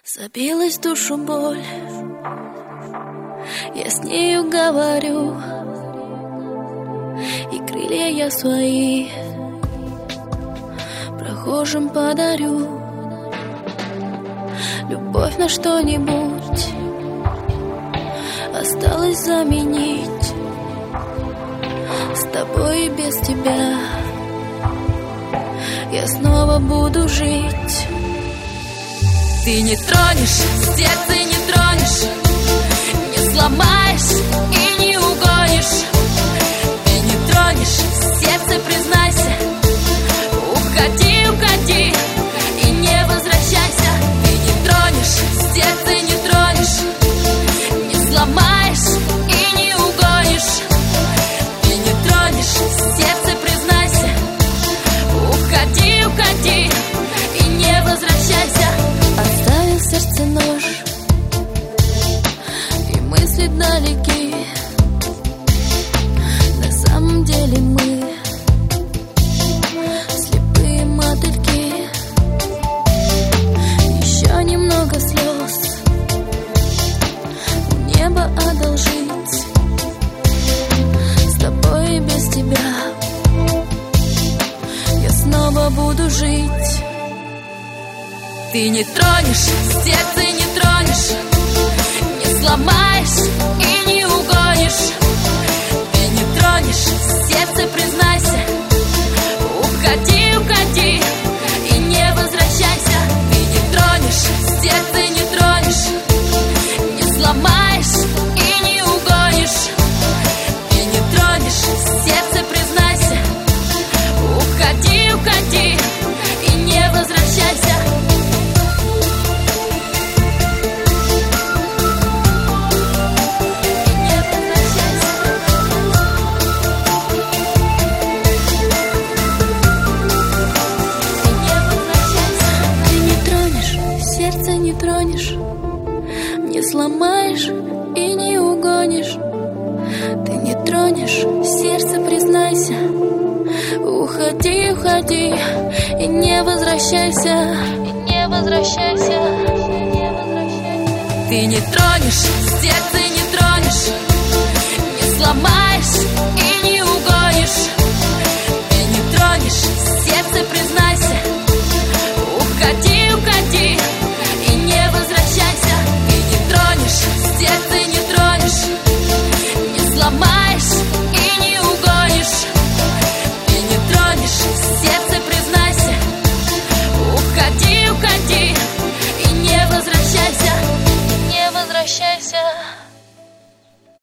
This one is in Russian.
Забилась в душу боль, я с нею говорю, и крылья я свои прохожим подарю. Любовь на что-нибудь осталось заменить, с тобой и без тебя я снова буду жить. Ты не тронешь, сердце не тронешь, не сломаешь и не угонишь. Ты не тронешь, сердце признайся, уходи, уходи и не возвращайся. Ты не тронешь, сердце не тронешь, не сломаешь и не угонишь. Ты не тронешь, сердце признайся, уходи, уходи и не возвращайся. Оставил в сердце нож, и мысли далеки. На самом деле мы слепые мотыльки. Еще немного слез небо одолжить, с тобой и без тебя я снова буду жить. Ты не тронешь, сердце не тронешь, не сломаешь и не угонишь. Ты не тронешь, сердце признайся, уходи, уходи и не возвращайся. Ты не тронешь, сердце не тронешь, не сломаешь и не угонишь. Ты не тронешь, сердце признайся, уходи, уходи и не возвращайся. Не тронешь, не сломаешь и не угонишь. Ты не тронешь, сердце признайся, уходи, уходи и не возвращайся, и не возвращайся, не возвращайся. Ты не тронешь, сердце не тронешь, не сломаешь